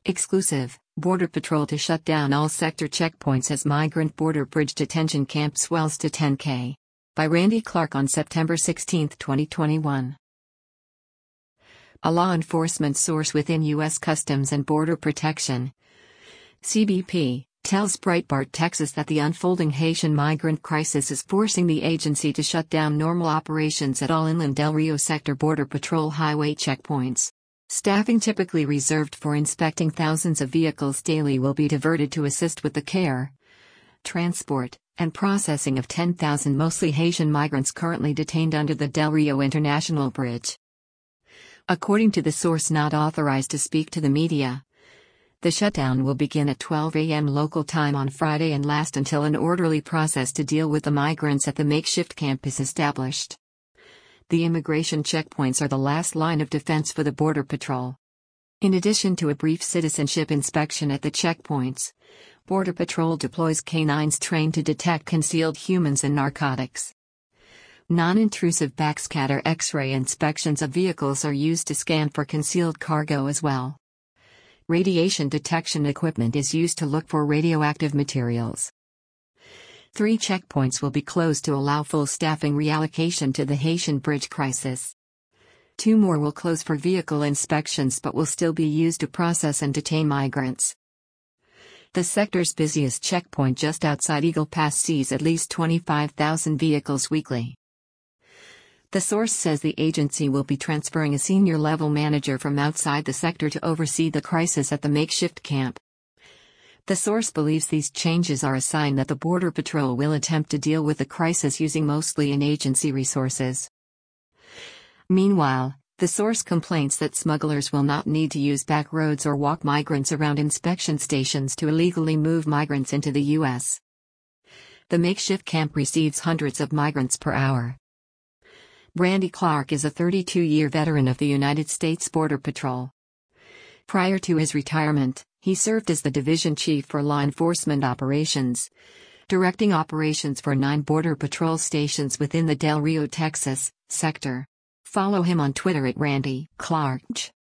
Exclusive, Border Patrol to shut down all sector checkpoints as migrant border bridge detention camp swells to 10K. By Randy Clark on September 16, 2021. A law enforcement source within U.S. Customs and Border Protection, CBP, tells Breitbart Texas that the unfolding Haitian migrant crisis is forcing the agency to shut down normal operations at all inland Del Rio sector Border Patrol highway checkpoints. Staffing typically reserved for inspecting thousands of vehicles daily will be diverted to assist with the care, transport, and processing of 10,000 mostly Haitian migrants currently detained under the Del Rio International Bridge. According to the source not authorized to speak to the media, the shutdown will begin at 12 a.m. local time on Friday and last until an orderly process to deal with the migrants at the makeshift camp is established. The immigration checkpoints are the last line of defense for the Border Patrol. In addition to a brief citizenship inspection at the checkpoints, Border Patrol deploys canines trained to detect concealed humans and narcotics. Non-intrusive backscatter X-ray inspections of vehicles are used to scan for concealed cargo as well. Radiation detection equipment is used to look for radioactive materials. 3 checkpoints will be closed to allow full staffing reallocation to the Haitian bridge crisis. 2 more will close for vehicle inspections but will still be used to process and detain migrants. The sector's busiest checkpoint just outside Eagle Pass sees at least 25,000 vehicles weekly. The source says the agency will be transferring a senior-level manager from outside the sector to oversee the crisis at the makeshift camp. The source believes these changes are a sign that the Border Patrol will attempt to deal with the crisis using mostly in-agency resources. Meanwhile, the source complains that smugglers will not need to use back roads or walk migrants around inspection stations to illegally move migrants into the U.S. The makeshift camp receives hundreds of migrants per hour. Randy Clark is a 32-year veteran of the United States Border Patrol. Prior to his retirement, he served as the division chief for law enforcement operations, directing operations for 9 Border Patrol stations within the Del Rio, Texas, sector. Follow him on Twitter at Randy Clark.